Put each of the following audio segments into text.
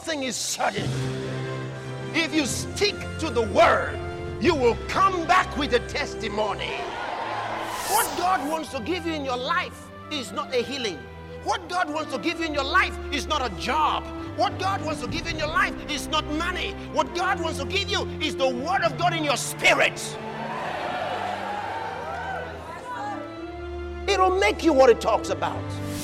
something is certain. If you stick to the word, you will come back with a testimony. What God wants to give you in your life is not a healing. What God wants to give you in your life is not a job. What God wants to give you in your life is not money. What God wants to give you is the word of God in your spirit. It'll make you what it talks about.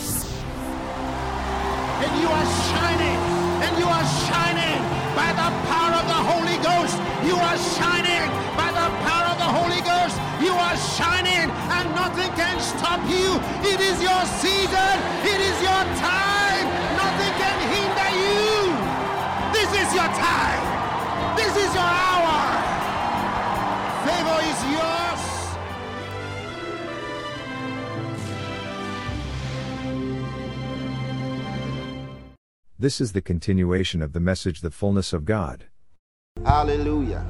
And you are shining. And you are shining by the power of the Holy Ghost. You are shining by the power of the Holy Ghost. You are shining and nothing can stop you. It is your season. It is your time. Nothing can hinder you. This is your time. This is your hour. Favor is yours. This is the continuation of the message, The Fullness of God. Hallelujah.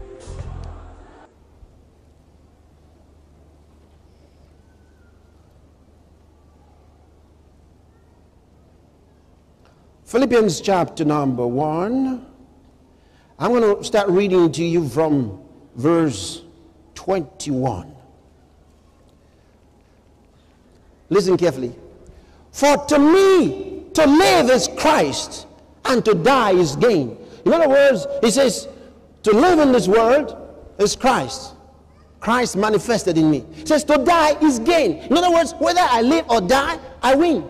Philippians chapter number 1. I'm going to start reading to you from verse 21. Listen carefully. For to me, to live is Christ, and to die is gain. In other words, he says, to live in this world is Christ. Christ manifested in me. He says, to die is gain. In other words, whether I live or die, I win.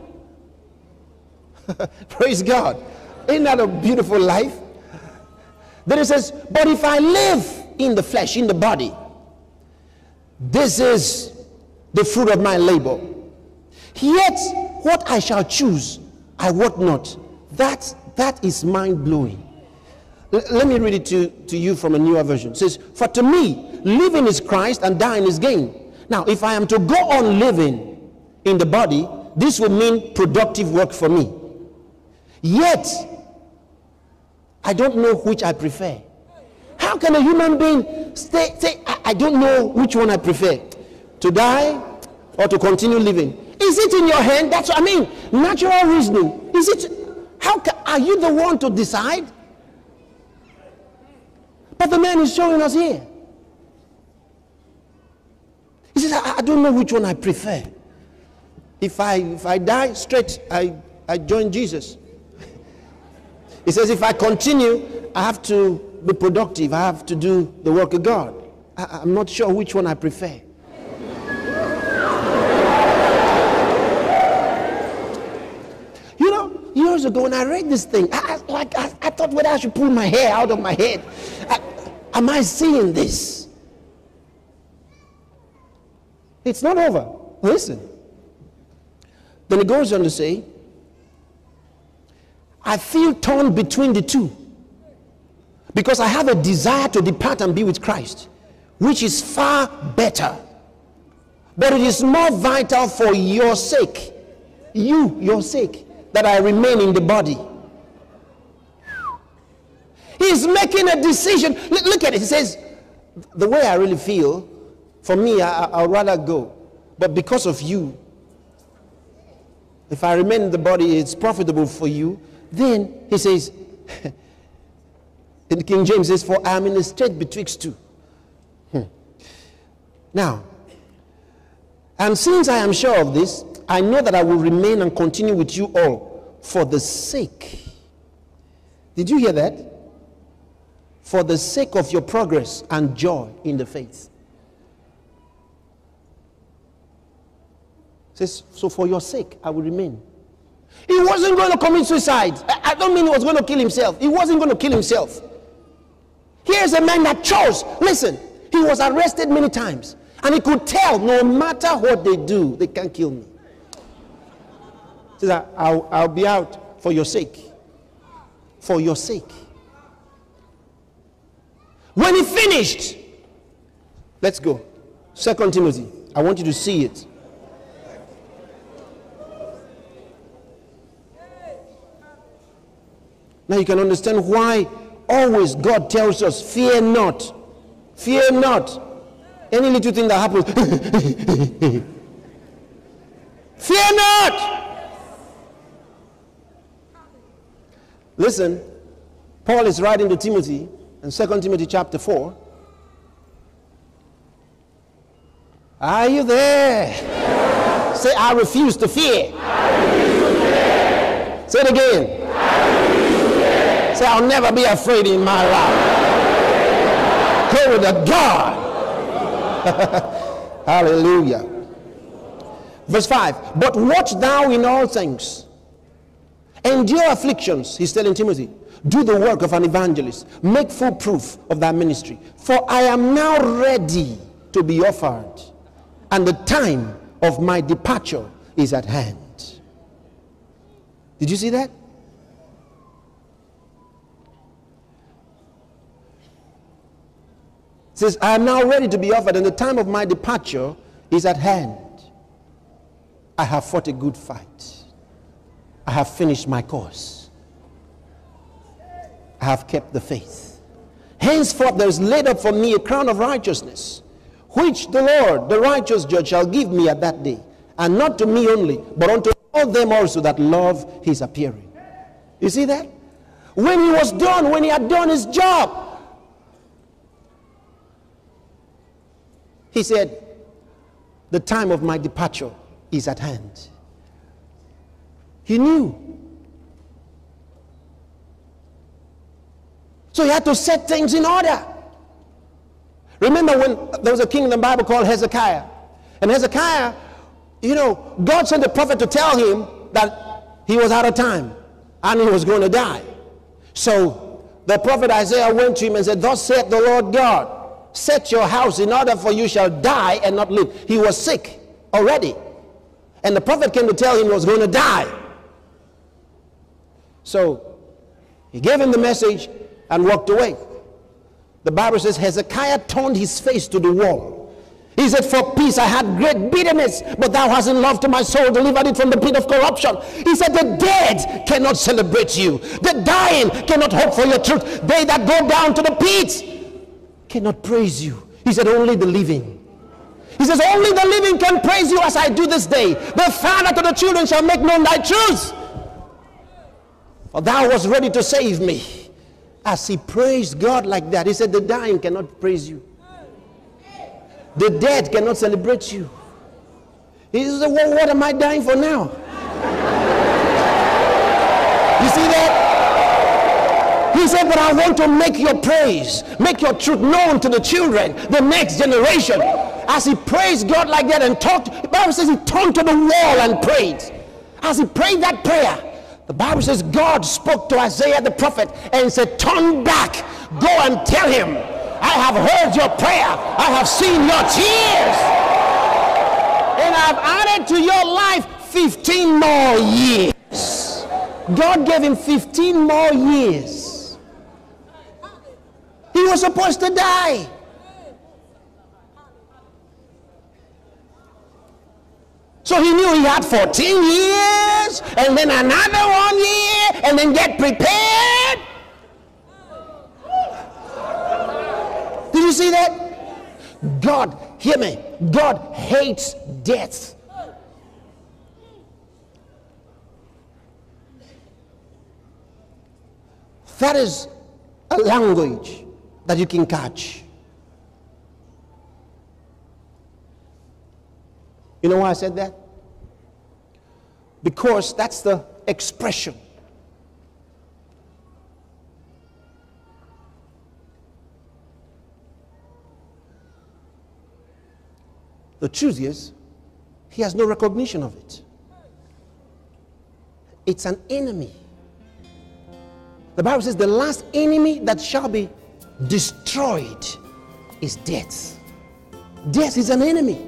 Praise God. Isn't that a beautiful life? Then it says, but if I live in the flesh, in the body, this is the fruit of my labor. Yet what I shall choose, I wot not. That is mind-blowing. Let me read it to you from a newer version. It says, for to me, living is Christ and dying is gain. Now, if I am to go on living in the body, this will mean productive work for me. Yet, I don't know which I prefer. How can a human being say, I don't know which one I prefer? To die or to continue living? Is it in your hand? That's what I mean. Natural reasoning. Is it? Are you the one to decide? But the man is showing us here. He says, I don't know which one I prefer. If I die straight, I join Jesus. He says, if I continue, I have to be productive. I have to do the work of God. I'm not sure which one I prefer. Years ago when I read this thing, I thought whether I should pull my hair out of my head. Am I seeing this? It's not over. Listen. Then it goes on to say, I feel torn between the two, because I have a desire to depart and be with Christ, which is far better. But it is more vital for your sake, your sake, that I remain in the body. He's making a decision. Look at it. He says, the way I really feel, for me, I'd rather go. But because of you, if I remain in the body, it's profitable for you. Then he says, in the King James says, for I am in a strait betwixt two. Now, and since I am sure of this, I know that I will remain and continue with you all for the sake. Did you hear that? For the sake of your progress and joy in the faith. It says, so for your sake, I will remain. He wasn't going to commit suicide. I don't mean he was going to kill himself. He wasn't going to kill himself. Here's a man that chose. Listen, he was arrested many times. And he could tell, no matter what they do, they can't kill me. He says, I'll be out for your sake. For your sake. When he finished, let's go. 2 Timothy. I want you to see it. Now you can understand why always God tells us, fear not. Fear not. Any little thing that happens, fear not. Listen, Paul is writing to Timothy in 2 Timothy chapter 4. Are you there? Say, I refuse to fear. Say it again. Say, I'll never be afraid in my life. Glory to God. Hallelujah. Verse 5. But watch thou in all things. Endure afflictions, he's telling Timothy. Do the work of an evangelist. Make full proof of thy ministry. For I am now ready to be offered, and the time of my departure is at hand. Did you see that? It says, I am now ready to be offered, and the time of my departure is at hand. I have fought a good fight. I have finished my course. I have kept the faith. Henceforth there is laid up for me a crown of righteousness, which the Lord, the righteous judge, shall give me at that day, and not to me only, but unto all them also that love his appearing. You see that? When he was done, when he had done his job, he said, the time of my departure is at hand. He knew. So he had to set things in order. Remember when there was a king in the Bible called Hezekiah. And Hezekiah, God sent a prophet to tell him that he was out of time and he was going to die. So the prophet Isaiah went to him and said, thus saith the Lord God, set your house in order, for you shall die and not live. He was sick already. And the prophet came to tell him he was going to die. So he gave him the message and walked away. The Bible says Hezekiah turned his face to the wall. He said, for peace I had great bitterness, but thou hast in love to my soul delivered it from the pit of corruption. He said, the dead cannot celebrate you. The dying cannot hope for your truth. They that go down to the pit cannot praise you. He said, only the living. He says, only the living can praise you as I do this day. The father to the children shall make known thy truth. For thou wast ready to save me. As he praised God like that, he said, the dying cannot praise you. The dead cannot celebrate you. He said, well, what am I dying for now? You see that? He said, but I want to make your praise, make your truth known to the children, the next generation. As he praised God like that and talked, the Bible says he turned to the wall and prayed. As he prayed that prayer, the Bible says God spoke to Isaiah the prophet and said, turn back, go and tell him, I have heard your prayer, I have seen your tears, and I've added to your life 15 more years. God gave him 15 more years. He was supposed to die. So he knew he had 14 years, and then another 1 year, and then get prepared. Did you see that? God, hear me, God hates death. That is a language that you can catch. You know why I said that? Because that's the expression. The truth is, he has no recognition of it. It's an enemy. The Bible says the last enemy that shall be destroyed is death. Death is an enemy.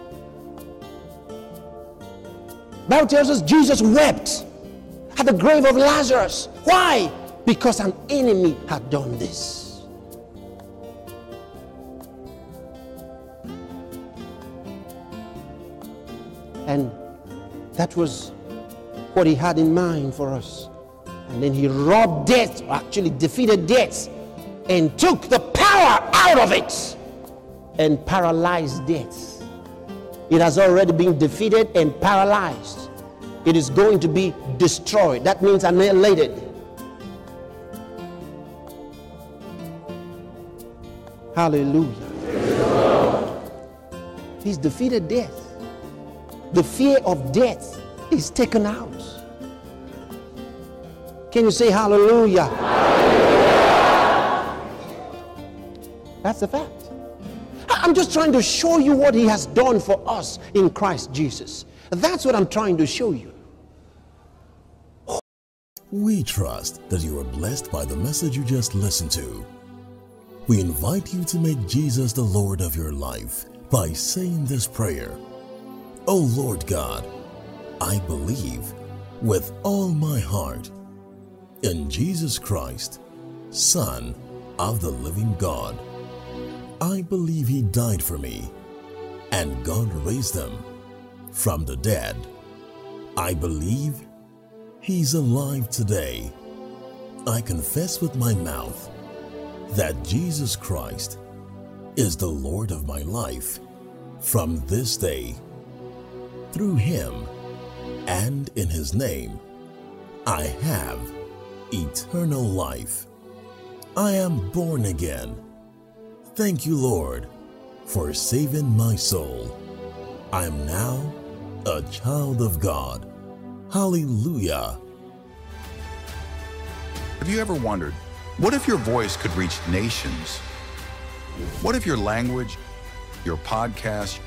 The Bible tells us Jesus wept at the grave of Lazarus. Why? Because an enemy had done this. And that was what he had in mind for us. And then he robbed death, or actually defeated death, and took the power out of it and paralyzed death. It has already been defeated and paralyzed. It is going to be destroyed. That means annihilated. Hallelujah. He's defeated death. The fear of death is taken out. Can you say hallelujah? Hallelujah. That's a fact. I'm just trying to show you what he has done for us in Christ Jesus. That's what I'm trying to show you. We trust that you are blessed by the message you just listened to. We invite you to make Jesus the Lord of your life by saying this prayer. Oh Lord God, I believe with all my heart in Jesus Christ, Son of the living God. I believe he died for me and God raised him from the dead. I believe he's alive today. I confess with my mouth that Jesus Christ is the Lord of my life from this day. Through him and in his name, I have eternal life. I am born again. Thank you, Lord, for saving my soul. I am now a child of God. Hallelujah. Have you ever wondered, what if your voice could reach nations? What if your language, your podcast,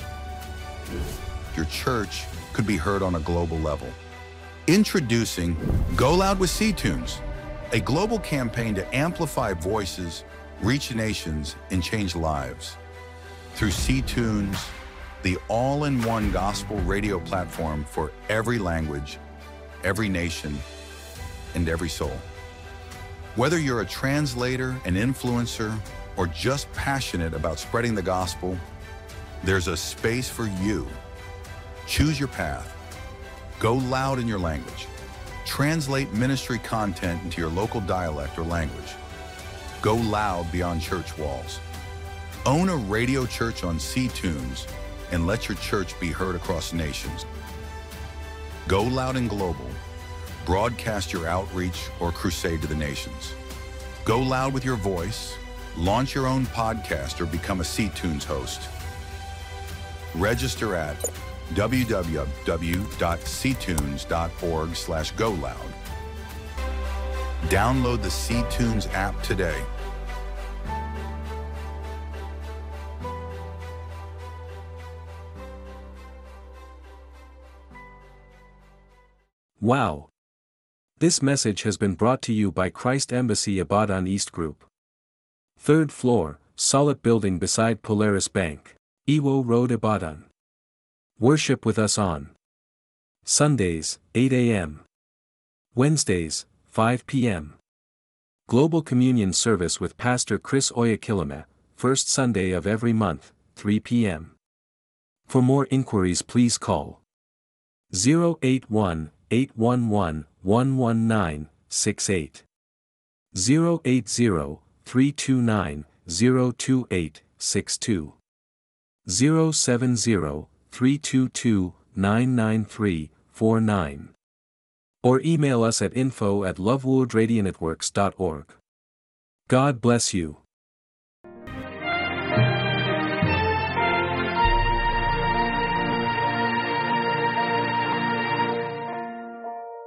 your church could be heard on a global level? Introducing Go Loud with C-Tunes, a global campaign to amplify voices, reach nations, and change lives. Through C-Tunes, the all-in-one gospel radio platform for every language, every nation, and every soul. Whether you're a translator, an influencer, or just passionate about spreading the gospel, there's a space for you. Choose your path. Go loud in your language. Translate ministry content into your local dialect or language. Go loud beyond church walls. Own a radio church on C-Tunes and let your church be heard across nations. Go loud and global. Broadcast your outreach or crusade to the nations. Go loud with your voice. Launch your own podcast or become a C-Tunes host. Register at www.ctunes.org/goloud. Download the C-Tunes app today. Wow! This message has been brought to you by Christ Embassy Ibadan East Group. 3rd floor, solid building beside Polaris Bank, Iwo Road, Ibadan. Worship with us on Sundays, 8 a.m. Wednesdays, 5 p.m. Global Communion Service with Pastor Chris Oyakilome, first Sunday of every month, 3 p.m. For more inquiries please call 081-811-119-68, 080-329-02862, 070-322-99349, or email us at info@lovewoodradionetworks.org. God bless you.